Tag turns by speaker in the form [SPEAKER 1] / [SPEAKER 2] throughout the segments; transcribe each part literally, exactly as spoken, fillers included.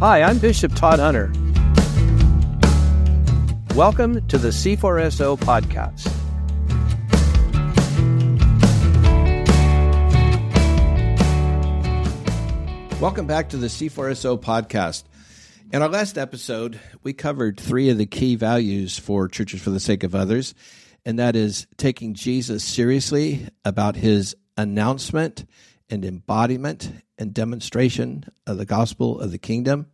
[SPEAKER 1] Hi, I'm Bishop Todd Hunter. Welcome to the C four S O podcast.
[SPEAKER 2] Welcome back to the C four S O podcast. In our last episode, we covered three of the key values for Churches for the Sake of Others, and that is taking Jesus seriously about his announcement and embodiment and demonstration of the gospel of the kingdom.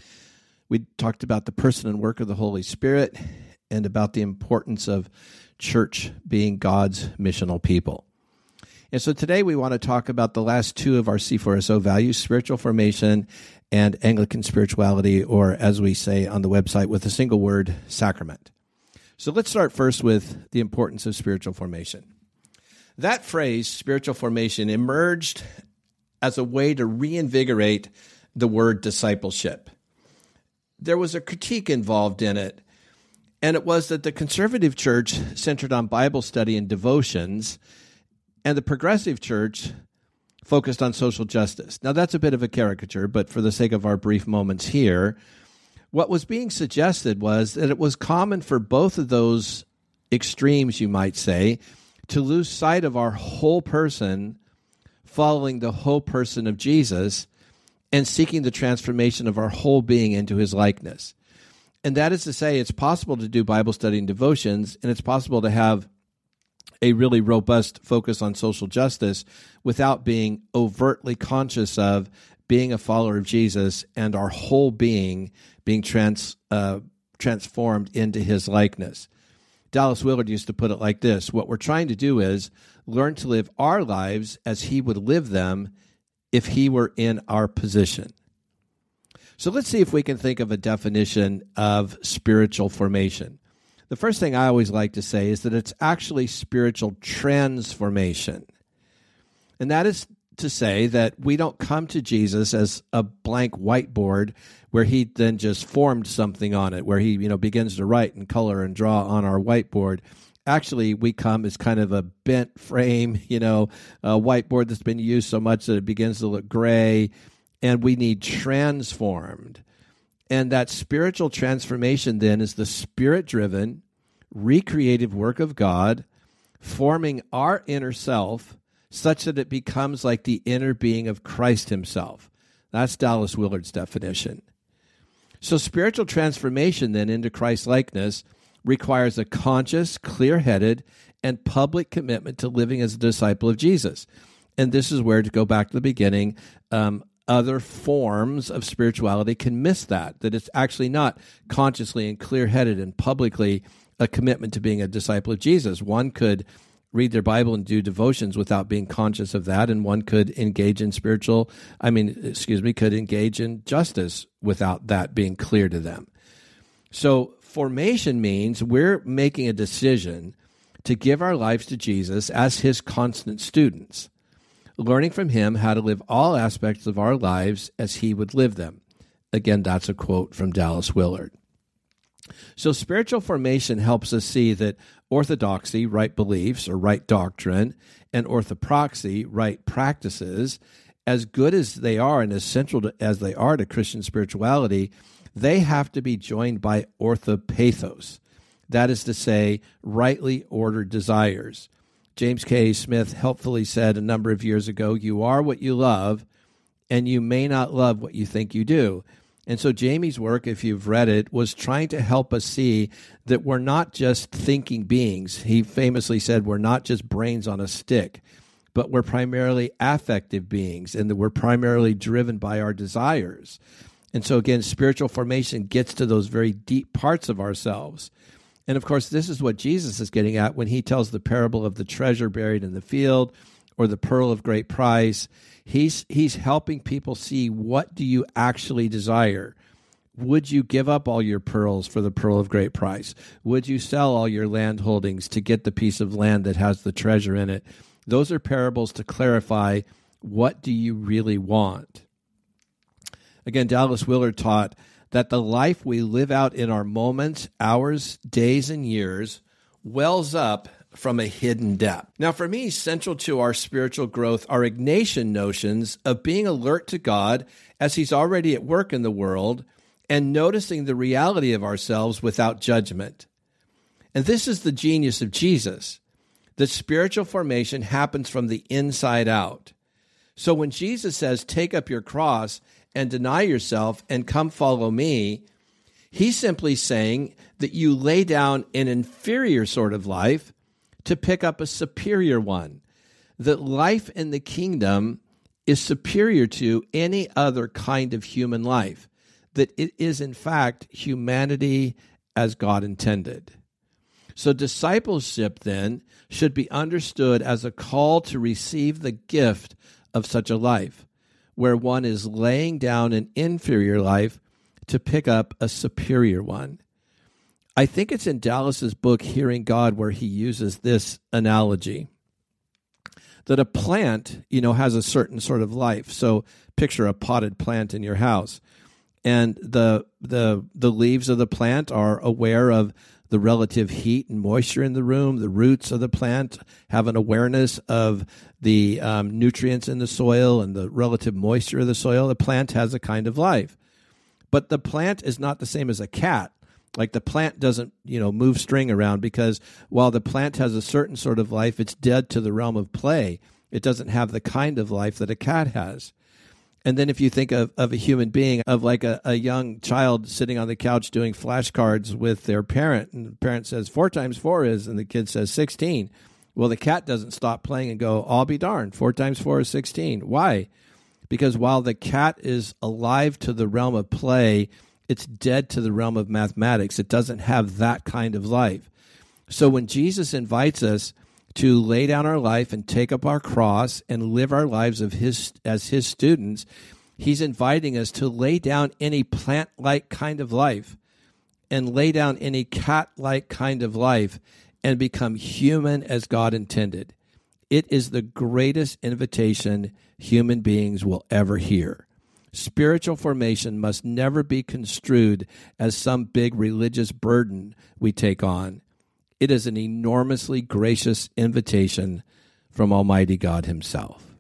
[SPEAKER 2] We talked about the person and work of the Holy Spirit and about the importance of church being God's missional people. And so today we want to talk about the last two of our C four S O values, spiritual formation and Anglican spirituality, or as we say on the website with a single word, sacrament. So let's start first with the importance of spiritual formation. That phrase, spiritual formation, emerged as a way to reinvigorate the word discipleship. There was a critique involved in it, and it was that the conservative church centered on Bible study and devotions, and the progressive church focused on social justice. Now, that's a bit of a caricature, but for the sake of our brief moments here, what was being suggested was that it was common for both of those extremes, you might say, to lose sight of our whole person, following the whole person of Jesus, and seeking the transformation of our whole being into his likeness. And that is to say, it's possible to do Bible study and devotions, and it's possible to have a really robust focus on social justice without being overtly conscious of being a follower of Jesus and our whole being being trans, uh, transformed into his likeness. Dallas Willard used to put it like this: what we're trying to do is learn to live our lives as he would live them if he were in our position. So let's see if we can think of a definition of spiritual formation. The first thing I always like to say is that it's actually spiritual transformation. And that is to say that we don't come to Jesus as a blank whiteboard where he then just formed something on it, where he, you know, begins to write and color and draw on our whiteboard. Actually, we come as kind of a bent frame, you know, a whiteboard that's been used so much that it begins to look gray, and we need transformed. And that spiritual transformation then is the spirit-driven, recreative work of God, forming our inner self such that it becomes like the inner being of Christ himself. That's Dallas Willard's definition. So spiritual transformation then into Christ-likeness requires a conscious, clear-headed, and public commitment to living as a disciple of Jesus. And this is where, to go back to the beginning, um, other forms of spirituality can miss that, that it's actually not consciously and clear-headed and publicly a commitment to being a disciple of Jesus. One could read their Bible and do devotions without being conscious of that, and one could engage in spiritual, I mean, excuse me, could engage in justice without that being clear to them. So formation means we're making a decision to give our lives to Jesus as his constant students, learning from him how to live all aspects of our lives as he would live them. Again, that's a quote from Dallas Willard. So spiritual formation helps us see that orthodoxy, right beliefs or right doctrine, and orthopraxy, right practices, as good as they are and as central to, as they are to Christian spirituality, they have to be joined by orthopathos. That is to say, rightly ordered desires. James K. Smith helpfully said a number of years ago, "You are what you love, and you may not love what you think you do." And so Jamie's work, if you've read it, was trying to help us see that we're not just thinking beings. He famously said we're not just brains on a stick, but we're primarily affective beings, and that we're primarily driven by our desires. And so again, spiritual formation gets to those very deep parts of ourselves. And of course, this is what Jesus is getting at when he tells the parable of the treasure buried in the field or the pearl of great price. He's he's helping people see, what do you actually desire? Would you give up all your pearls for the pearl of great price? Would you sell all your land holdings to get the piece of land that has the treasure in it? Those are parables to clarify, what do you really want? Again, Dallas Willard taught that the life we live out in our moments, hours, days, and years wells up from a hidden depth. Now, for me, central to our spiritual growth are Ignatian notions of being alert to God as he's already at work in the world and noticing the reality of ourselves without judgment. And this is the genius of Jesus. The spiritual formation happens from the inside out. So when Jesus says, take up your cross and deny yourself and come follow me, he's simply saying that you lay down an inferior sort of life to pick up a superior one. That life in the kingdom is superior to any other kind of human life. That it is, in fact, humanity as God intended. So discipleship, then, should be understood as a call to receive the gift of such a life, where one is laying down an inferior life to pick up a superior one. I think it's in Dallas's book, Hearing God, where he uses this analogy, that a plant, you know, has a certain sort of life. So picture a potted plant in your house, and the the the leaves of the plant are aware of the relative heat and moisture in the room. The roots of the plant have an awareness of the um, nutrients in the soil and the relative moisture of the soil. The plant has a kind of life. But the plant is not the same as a cat. Like the plant doesn't, you know, move string around, because while the plant has a certain sort of life, it's dead to the realm of play. It doesn't have the kind of life that a cat has. And then if you think of, of a human being, of like a, a young child sitting on the couch doing flashcards with their parent, and the parent says, four times four is, and the kid says sixteen. Well, the cat doesn't stop playing and go, I'll be darned, four times four is sixteen. Why? Because while the cat is alive to the realm of play, it's dead to the realm of mathematics. It doesn't have that kind of life. So when Jesus invites us to lay down our life and take up our cross and live our lives of his as his students, he's inviting us to lay down any plant-like kind of life and lay down any cat-like kind of life and become human as God intended. It is the greatest invitation human beings will ever hear. Spiritual formation must never be construed as some big religious burden we take on. It is an enormously gracious invitation from Almighty God himself.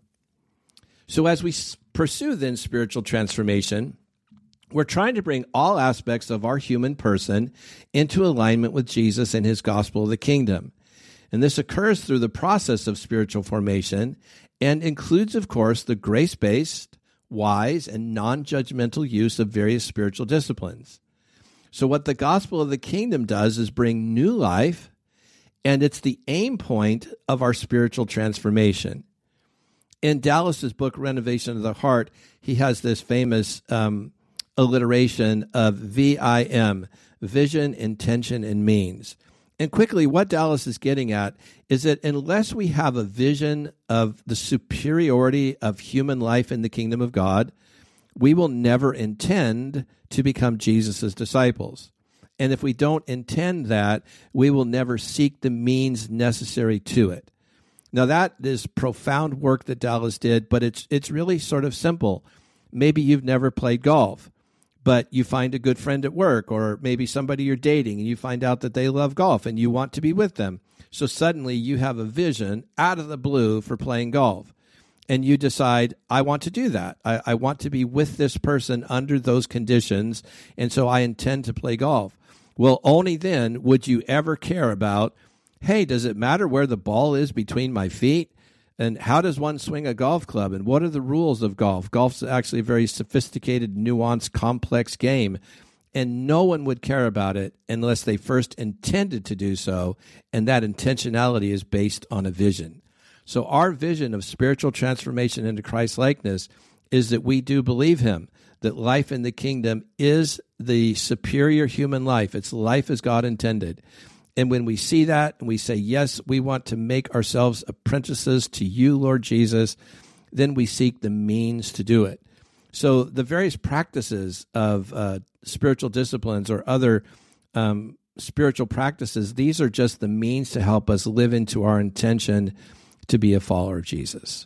[SPEAKER 2] So as we pursue then spiritual transformation, we're trying to bring all aspects of our human person into alignment with Jesus and his gospel of the kingdom. And this occurs through the process of spiritual formation and includes, of course, the grace-based, wise, and non-judgmental use of various spiritual disciplines. So what the gospel of the kingdom does is bring new life, and it's the aim point of our spiritual transformation. In Dallas's book, Renovation of the Heart, he has this famous um, alliteration of V I M, vision, intention, and means. And quickly, what Dallas is getting at is that unless we have a vision of the superiority of human life in the kingdom of God, we will never intend to become Jesus' disciples. And if we don't intend that, we will never seek the means necessary to it. Now, that is profound work that Dallas did, but it's it's really sort of simple. Maybe you've never played golf, but you find a good friend at work, or maybe somebody you're dating, and you find out that they love golf and you want to be with them. So suddenly you have a vision out of the blue for playing golf. And you decide, I want to do that. I, I want to be with this person under those conditions, and so I intend to play golf. Well, only then would you ever care about, hey, does it matter where the ball is between my feet? And how does one swing a golf club? And what are the rules of golf? Golf's actually a very sophisticated, nuanced, complex game. And no one would care about it unless they first intended to do so. And that intentionality is based on a vision. So our vision of spiritual transformation into Christ-likeness is that we do believe him, that life in the kingdom is the superior human life. It's life as God intended. And when we see that and we say, yes, we want to make ourselves apprentices to you, Lord Jesus, then we seek the means to do it. So the various practices of uh, spiritual disciplines or other um, spiritual practices, these are just the means to help us live into our intention to be a follower of Jesus.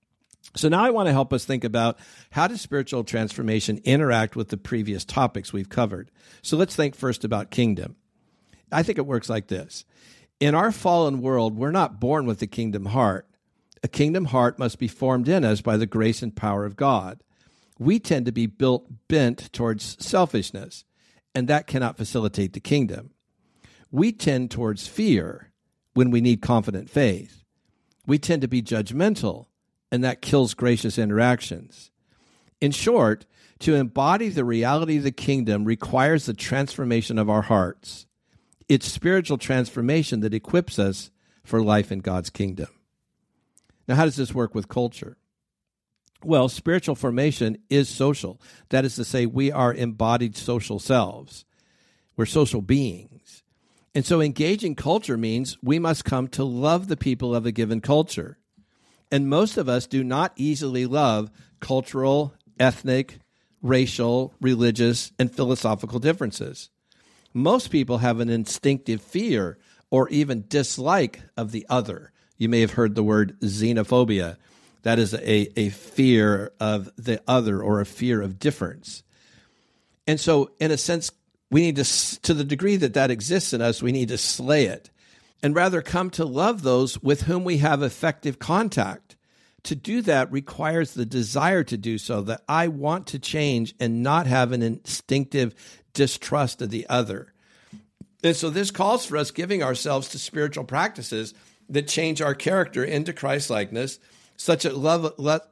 [SPEAKER 2] So now I want to help us think about how does spiritual transformation interact with the previous topics we've covered. So let's think first about kingdom. I think it works like this. In our fallen world, we're not born with a kingdom heart. A kingdom heart must be formed in us by the grace and power of God. We tend to be built bent towards selfishness, and that cannot facilitate the kingdom. We tend towards fear when we need confident faith. We tend to be judgmental, and that kills gracious interactions. In short, to embody the reality of the kingdom requires the transformation of our hearts. It's spiritual transformation that equips us for life in God's kingdom. Now, how does this work with culture? Well, spiritual formation is social. That is to say, we are embodied social selves. We're social beings. And so engaging culture means we must come to love the people of a given culture. And most of us do not easily love cultural, ethnic, racial, religious, and philosophical differences. Most people have an instinctive fear or even dislike of the other. You may have heard the word xenophobia. That is a, a fear of the other or a fear of difference. And so, in a sense, we need to, to the degree that that exists in us, we need to slay it and rather come to love those with whom we have effective contact. To do that requires the desire to do so, that I want to change and not have an instinctive distrust of the other. And so this calls for us giving ourselves to spiritual practices that change our character into Christ-likeness, such that love let,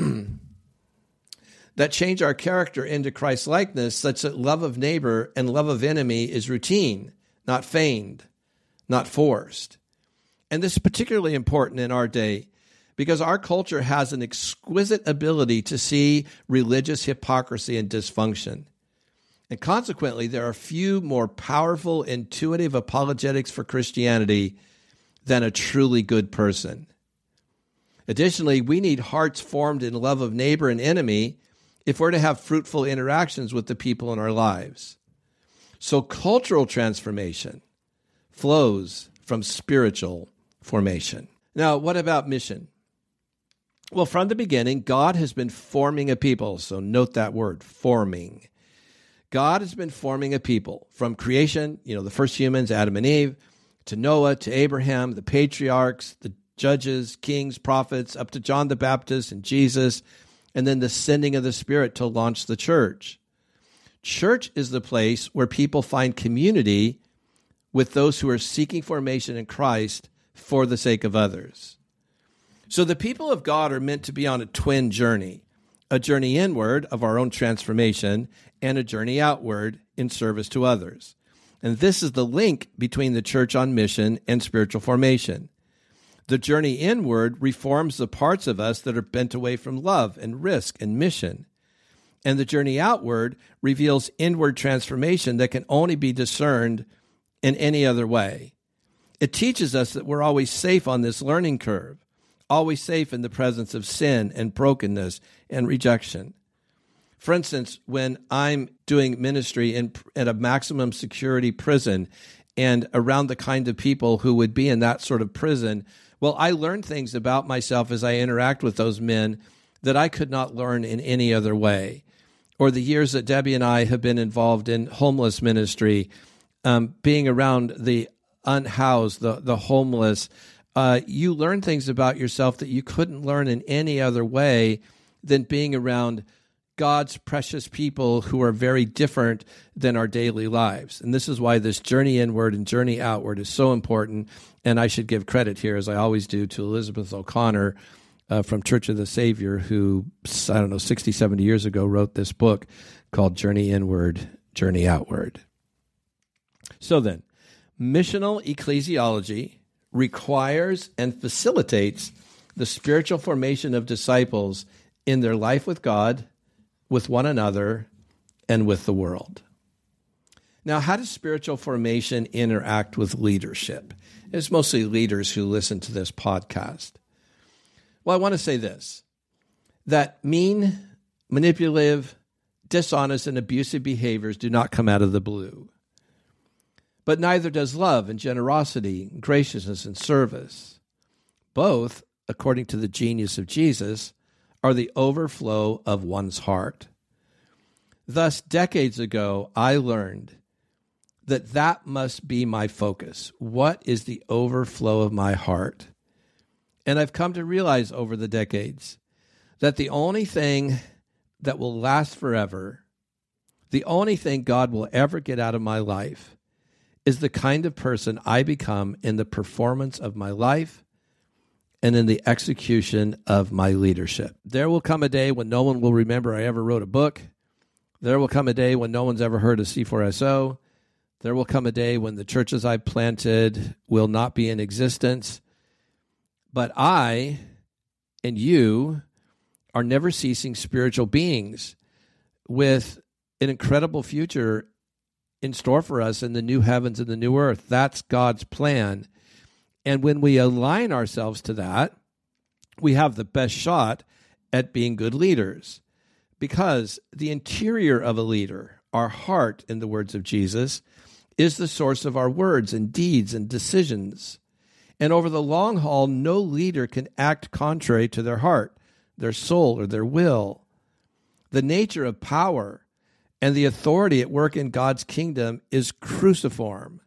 [SPEAKER 2] that change our character into Christ-likeness, such that love of neighbor and love of enemy is routine, not feigned, not forced. And this is particularly important in our day because our culture has an exquisite ability to see religious hypocrisy and dysfunction. And consequently, there are few more powerful, intuitive apologetics for Christianity than a truly good person. Additionally, we need hearts formed in love of neighbor and enemy if we're to have fruitful interactions with the people in our lives. So cultural transformation flows from spiritual formation. Now, what about mission? Well, from the beginning, God has been forming a people. So note that word, forming. God has been forming a people from creation, you know, the first humans, Adam and Eve, to Noah, to Abraham, the patriarchs, the judges, kings, prophets, up to John the Baptist and Jesus, and then the sending of the Spirit to launch the church. Church is the place where people find community with those who are seeking formation in Christ for the sake of others. So the people of God are meant to be on a twin journey, a journey inward of our own transformation and a journey outward in service to others. And this is the link between the church on mission and spiritual formation. The journey inward reforms the parts of us that are bent away from love and risk and mission. And the journey outward reveals inward transformation that can only be discerned in any other way. It teaches us that we're always safe on this learning curve, always safe in the presence of sin and brokenness and rejection. For instance, when I'm doing ministry in at a maximum security prison and around the kind of people who would be in that sort of prison, well, I learn things about myself as I interact with those men that I could not learn in any other way. Or the years that Debbie and I have been involved in homeless ministry, um, being around the unhoused, the, the homeless, uh, you learn things about yourself that you couldn't learn in any other way than being around God's precious people who are very different than our daily lives. And this is why this journey inward and journey outward is so important. And I should give credit here, as I always do, to Elizabeth O'Connor uh, from Church of the Savior, who, I don't know, sixty, seventy years ago wrote this book called Journey Inward, Journey Outward. So then, missional ecclesiology requires and facilitates the spiritual formation of disciples in their life with God, with one another, and with the world. Now, how does spiritual formation interact with leadership? It's mostly leaders who listen to this podcast. Well, I want to say this, that mean, manipulative, dishonest, and abusive behaviors do not come out of the blue. But neither does love and generosity, graciousness and service. Both, according to the genius of Jesus, are the overflow of one's heart. Thus, decades ago, I learned that that must be my focus. What is the overflow of my heart? And I've come to realize over the decades that the only thing that will last forever, the only thing God will ever get out of my life, is the kind of person I become in the performance of my life and in the execution of my leadership. There will come a day when no one will remember I ever wrote a book. There will come a day when no one's ever heard of C four S O. There will come a day when the churches I planted will not be in existence. But I and you are never ceasing spiritual beings with an incredible future in store for us in the new heavens and the new earth. That's God's plan. And when we align ourselves to that, we have the best shot at being good leaders. Because the interior of a leader, our heart, in the words of Jesus, is the source of our words and deeds and decisions. And over the long haul, no leader can act contrary to their heart, their soul, or their will. The nature of power and the authority at work in God's kingdom is cruciform.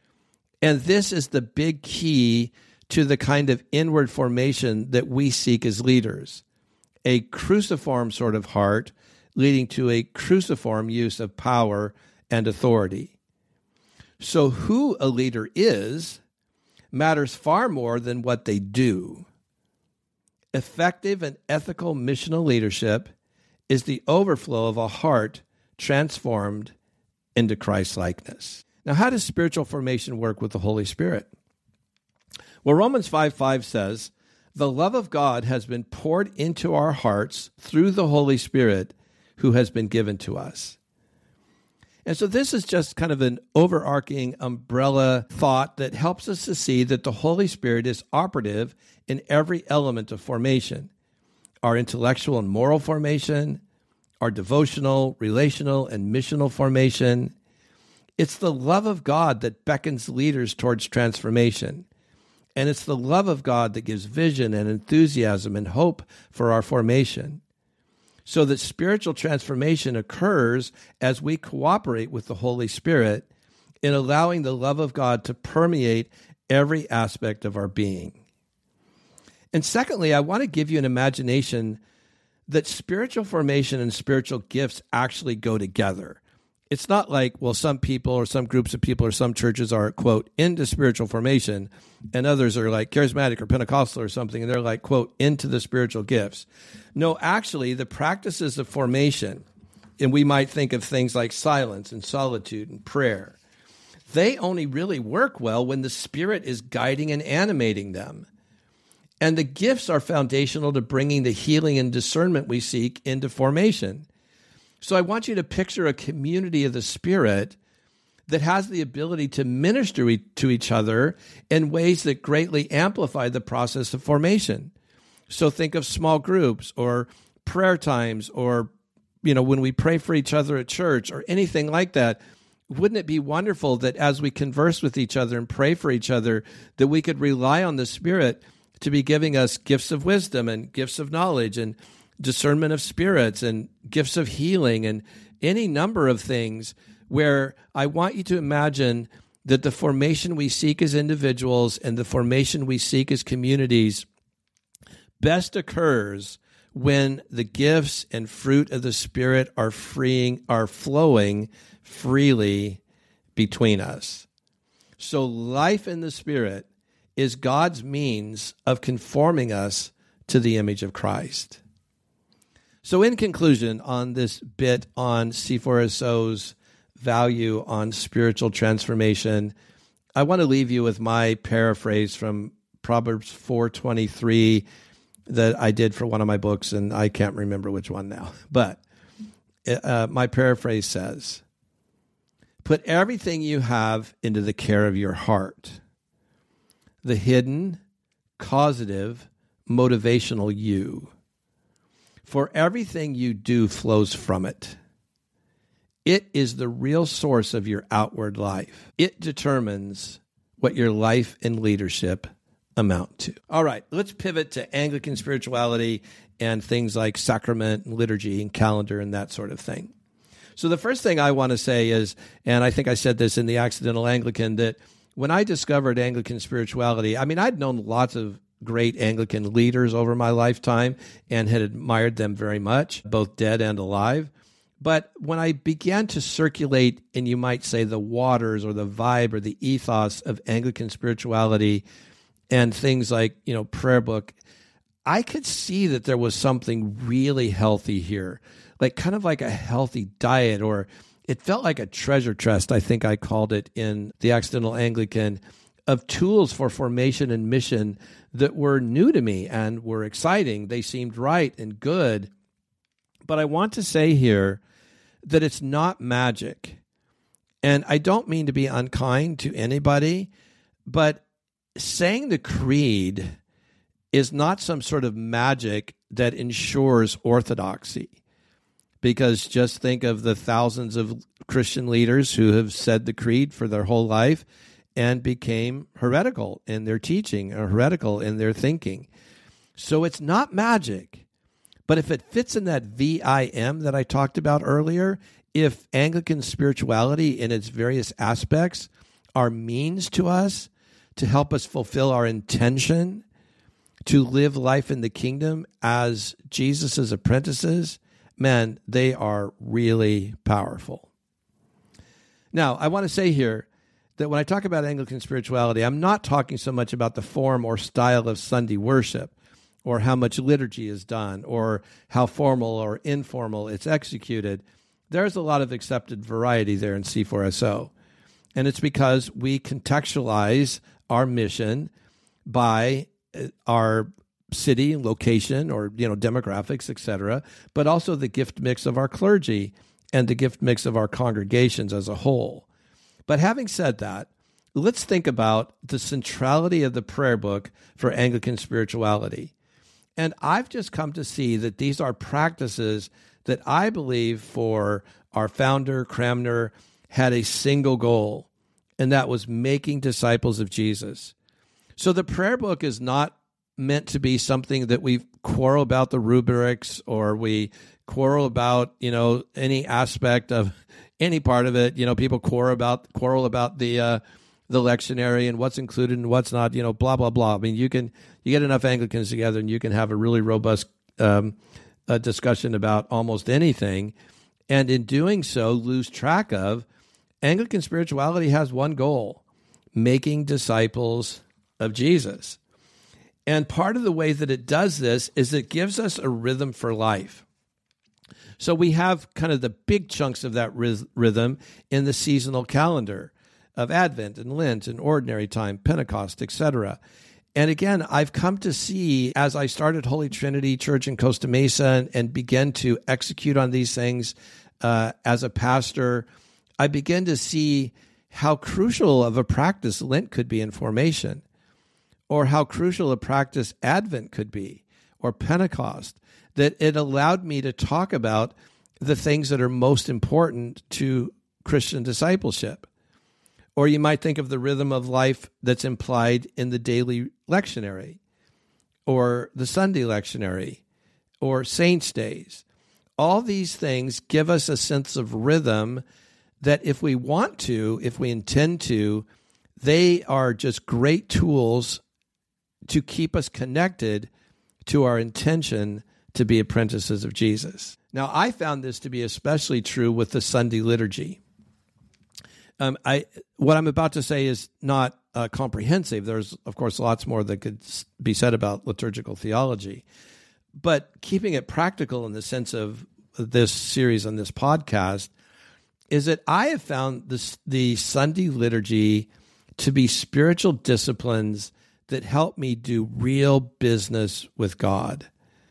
[SPEAKER 2] And this is the big key to the kind of inward formation that we seek as leaders. A cruciform sort of heart leading to a cruciform use of power and authority. So who a leader is matters far more than what they do. Effective and ethical missional leadership is the overflow of a heart transformed into Christ-likeness. Now, how does spiritual formation work with the Holy Spirit? Well, Romans five five says, "The love of God has been poured into our hearts through the Holy Spirit who has been given to us." And so this is just kind of an overarching umbrella thought that helps us to see that the Holy Spirit is operative in every element of formation. Our intellectual and moral formation, our devotional, relational, and missional formation. It's the love of God that beckons leaders towards transformation. And it's the love of God that gives vision and enthusiasm and hope for our formation. So that spiritual transformation occurs as we cooperate with the Holy Spirit in allowing the love of God to permeate every aspect of our being. And secondly, I want to give you an imagination that spiritual formation and spiritual gifts actually go together. It's not like, well, some people or some groups of people or some churches are, quote, into spiritual formation, and others are like charismatic or Pentecostal or something, and they're like, quote, into the spiritual gifts. No, actually, the practices of formation, and we might think of things like silence and solitude and prayer, they only really work well when the Spirit is guiding and animating them. And the gifts are foundational to bringing the healing and discernment we seek into formation. So I want you to picture a community of the Spirit that has the ability to minister to each other in ways that greatly amplify the process of formation. So think of small groups or prayer times or, you know, when we pray for each other at church or anything like that. Wouldn't it be wonderful that as we converse with each other and pray for each other, that we could rely on the Spirit to be giving us gifts of wisdom and gifts of knowledge and discernment of spirits and gifts of healing and any number of things where I want you to imagine that the formation we seek as individuals and the formation we seek as communities best occurs when the gifts and fruit of the Spirit are freeing, are flowing freely between us. So life in the Spirit is God's means of conforming us to the image of Christ. So in conclusion, on this bit on C four S O's value on spiritual transformation, I want to leave you with my paraphrase from Proverbs four twenty-three that I did for one of my books, and I can't remember which one now. But uh, my paraphrase says, "Put everything you have into the care of your heart, the hidden, causative, motivational you. For everything you do flows from it. It is the real source of your outward life. It determines what your life and leadership amount to." All right, let's pivot to Anglican spirituality and things like sacrament and liturgy and calendar and that sort of thing. So the first thing I want to say is, and I think I said this in the Accidental Anglican, that when I discovered Anglican spirituality, I mean, I'd known lots of great Anglican leaders over my lifetime and had admired them very much, both dead and alive. But when I began to circulate, and you might say the waters or the vibe or the ethos of Anglican spirituality and things like, you know, prayer book, I could see that there was something really healthy here, like kind of like a healthy diet, or it felt like a treasure chest, I think I called it in the Accidental Anglican, of tools for formation and mission that were new to me and were exciting. They seemed right and good. But I want to say here that it's not magic. And I don't mean to be unkind to anybody, but saying the creed is not some sort of magic that ensures orthodoxy. Because just think of the thousands of Christian leaders who have said the creed for their whole life and became heretical in their teaching or heretical in their thinking. So it's not magic. But if it fits in that V I M that I talked about earlier, if Anglican spirituality in its various aspects are means to us to help us fulfill our intention to live life in the kingdom as Jesus' apprentices, man, they are really powerful. Now, I want to say here that when I talk about Anglican spirituality, I'm not talking so much about the form or style of Sunday worship, or how much liturgy is done, or how formal or informal it's executed. There's a lot of accepted variety there in C four S O. And it's because we contextualize our mission by our city, location, or you know demographics, et cetera, but also the gift mix of our clergy and the gift mix of our congregations as a whole. But having said that, let's think about the centrality of the prayer book for Anglican spirituality. And I've just come to see that these are practices that I believe for our founder, Cranmer, had a single goal, and that was making disciples of Jesus. So the prayer book is not meant to be something that we quarrel about the rubrics, or we quarrel about, you know, any aspect of any part of it. You know, people quarrel about quarrel about the uh, the lectionary and what's included and what's not. You know, blah blah blah. I mean, you can you get enough Anglicans together and you can have a really robust um, uh, discussion about almost anything, and in doing so, lose track of Anglican spirituality has one goal: making disciples of Jesus. And part of the way that it does this is it gives us a rhythm for life. So we have kind of the big chunks of that rhythm in the seasonal calendar of Advent and Lent and Ordinary Time, Pentecost, et cetera. And again, I've come to see, as I started Holy Trinity Church in Costa Mesa and, and began to execute on these things uh, as a pastor, I began to see how crucial of a practice Lent could be in formation, or how crucial a practice Advent could be, or Pentecost, that it allowed me to talk about the things that are most important to Christian discipleship. Or you might think of the rhythm of life that's implied in the daily lectionary, or the Sunday lectionary, or Saints' Days. All these things give us a sense of rhythm that if we want to, if we intend to, they are just great tools to keep us connected to our intention to be apprentices of Jesus. Now, I found this to be especially true with the Sunday liturgy. Um, I what I'm about to say is not uh, comprehensive. There's, of course, lots more that could be said about liturgical theology. But keeping it practical in the sense of this series on this podcast is that I have found this, the Sunday liturgy to be spiritual disciplines that help me do real business with God.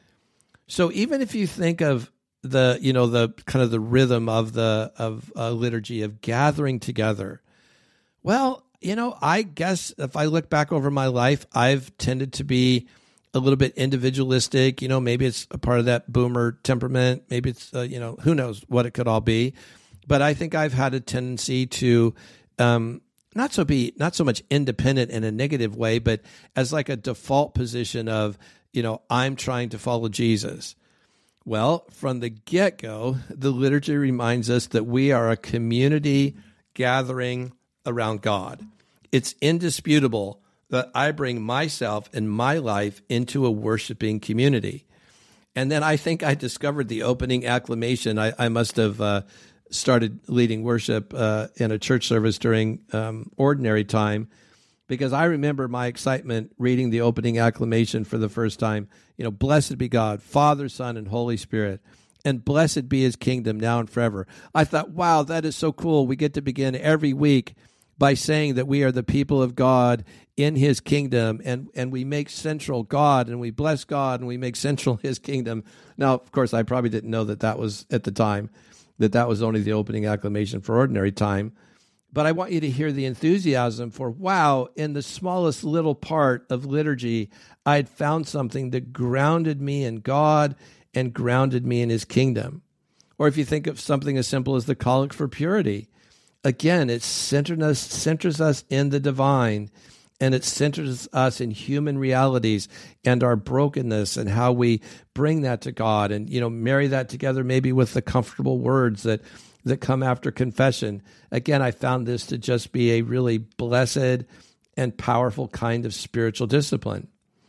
[SPEAKER 2] So even if you think of the, you know, the kind of the rhythm of the of uh, liturgy of gathering together, well, you know, I guess if I look back over my life, I've tended to be a little bit individualistic. You know, maybe it's a part of that boomer temperament. Maybe it's, uh, you know, who knows what it could all be. But I think I've had a tendency to um, not so be not so much independent in a negative way, but as like a default position of, you know, I'm trying to follow Jesus. Well, from the get-go, the liturgy reminds us that we are a community gathering around God. It's indisputable that I bring myself and my life into a worshiping community. And then I think I discovered the opening acclamation. I, I must have uh, started leading worship uh, in a church service during um, ordinary time, because I remember my excitement reading the opening acclamation for the first time. You know, blessed be God, Father, Son, and Holy Spirit, and blessed be his kingdom now and forever. I thought, wow, that is so cool. We get to begin every week by saying that we are the people of God in his kingdom, and, and we make central God, and we bless God, and we make central his kingdom. Now, of course, I probably didn't know that that was, at the time, that that was only the opening acclamation for ordinary time. But I want you to hear the enthusiasm for, wow, in the smallest little part of liturgy, I had found something that grounded me in God and grounded me in his kingdom. Or if you think of something as simple as the Collect for Purity, again, it centers us, centers us in the divine, and it centers us in human realities and our brokenness and how we bring that to God, and, you know, marry that together maybe with the comfortable words that, that come after confession. Again, I found this to just be a really blessed and powerful kind of spiritual discipline.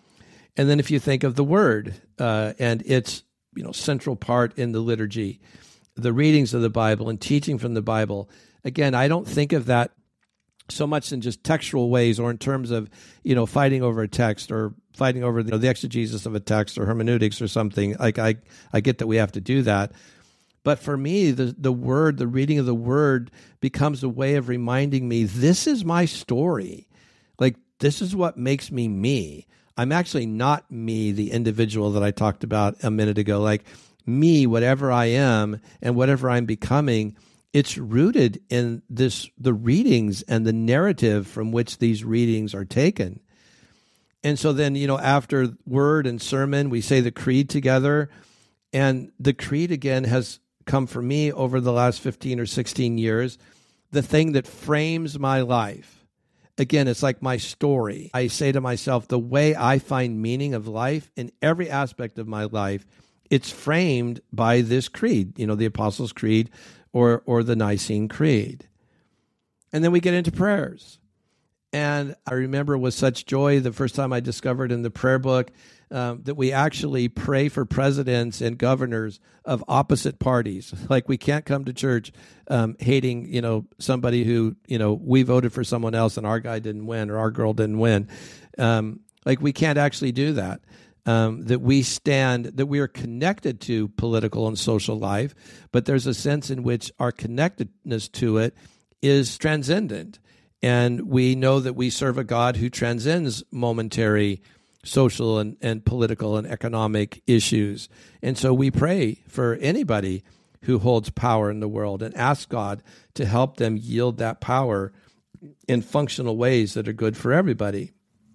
[SPEAKER 2] And then if you think of the Word uh, and its, you know, central part in the liturgy, the readings of the Bible and teaching from the Bible, again, I don't think of that so much in just textual ways or in terms of, you know, fighting over a text or fighting over, you know, the exegesis of a text or hermeneutics or something. Like I, I get that we have to do that. But for me, the, the word, the reading of the word becomes a way of reminding me, this is my story. Like, this is what makes me me. I'm actually not me, the individual that I talked about a minute ago. Like me, whatever I am and whatever I'm becoming, it's rooted in this, the readings and the narrative from which these readings are taken. And so then, you know, after word and sermon, we say the creed together. And the creed, again, has come for me over the last fifteen or sixteen years, the thing that frames my life. Again, it's like my story. I say to myself, the way I find meaning of life in every aspect of my life, it's framed by this creed, you know, the Apostles' Creed, or or the Nicene Creed. And then we get into prayers. And I remember with such joy the first time I discovered in the prayer book um, that we actually pray for presidents and governors of opposite parties. Like, we can't come to church um, hating, you know, somebody who, you know, we voted for someone else and our guy didn't win or our girl didn't win. Um, like, we can't actually do that. Um, that we stand, that we are connected to political and social life, but there's a sense in which our connectedness to it is transcendent. And we know that we serve a God who transcends momentary social and, and political and economic issues. And so we pray for anybody who holds power in the world and ask God to help them yield that power in functional ways that are good for everybody.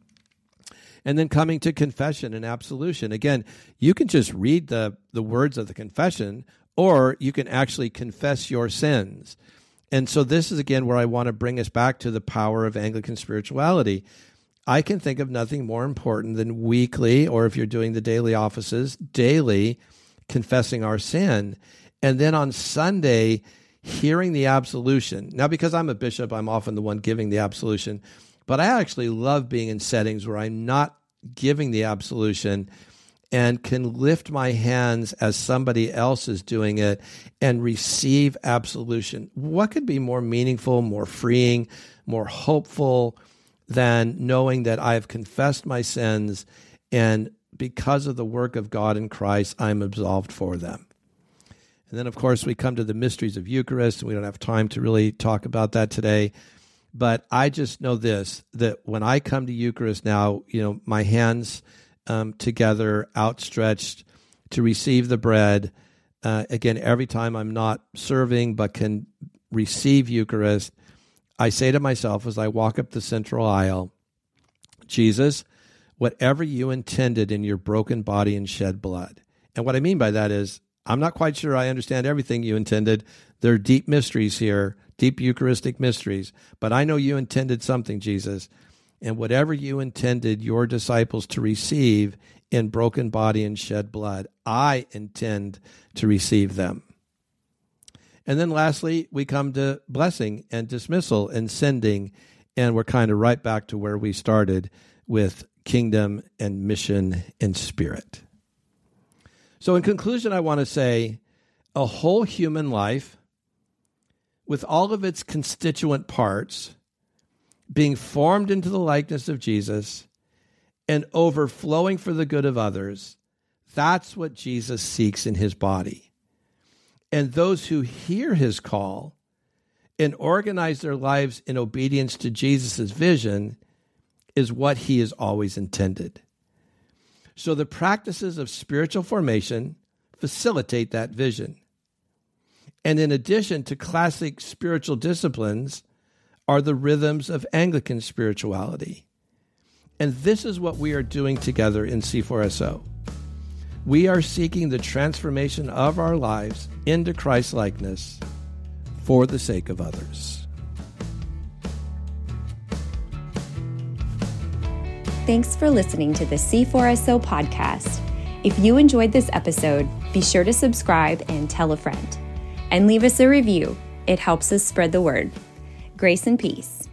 [SPEAKER 2] And then coming to confession and absolution. Again, you can just read the, the words of the confession, or you can actually confess your sins. And so this is, again, where I want to bring us back to the power of Anglican spirituality. I can think of nothing more important than weekly, or if you're doing the daily offices, daily confessing our sin. And then on Sunday, hearing the absolution. Now, because I'm a bishop, I'm often the one giving the absolution. But I actually love being in settings where I'm not giving the absolution and can lift my hands as somebody else is doing it and receive absolution. What could be more meaningful, more freeing, more hopeful than knowing that I have confessed my sins, and because of the work of God in Christ, I'm absolved for them. And then, of course, we come to the mysteries of Eucharist, and we don't have time to really talk about that today. But I just know this, that when I come to Eucharist now, you know, my hands um, together, outstretched to receive the bread. Uh, again, every time I'm not serving but can receive Eucharist, I say to myself as I walk up the central aisle, Jesus, whatever you intended in your broken body and shed blood. And what I mean by that is, I'm not quite sure I understand everything you intended. There are deep mysteries here, deep Eucharistic mysteries, but I know you intended something, Jesus. and whatever you intended your disciples to receive in broken body and shed blood, I intend to receive them. And then lastly, we come to blessing and dismissal and sending, and we're kind of right back to where we started with kingdom and mission and spirit. So in conclusion, I want to say a whole human life with all of its constituent parts being formed into the likeness of Jesus and overflowing for the good of others, that's what Jesus seeks in his body. And those who hear his call and organize their lives in obedience to Jesus' vision is what he has always intended. So the practices of spiritual formation facilitate that vision. And in addition to classic spiritual disciplines are the rhythms of Anglican spirituality. And this is what we are doing together in C four S O. We are seeking the transformation of our lives into Christ-likeness for the sake of others.
[SPEAKER 3] Thanks for listening to the C four S O podcast. If you enjoyed this episode, be sure to subscribe and tell a friend. And leave us a review. It helps us spread the word. Grace and peace.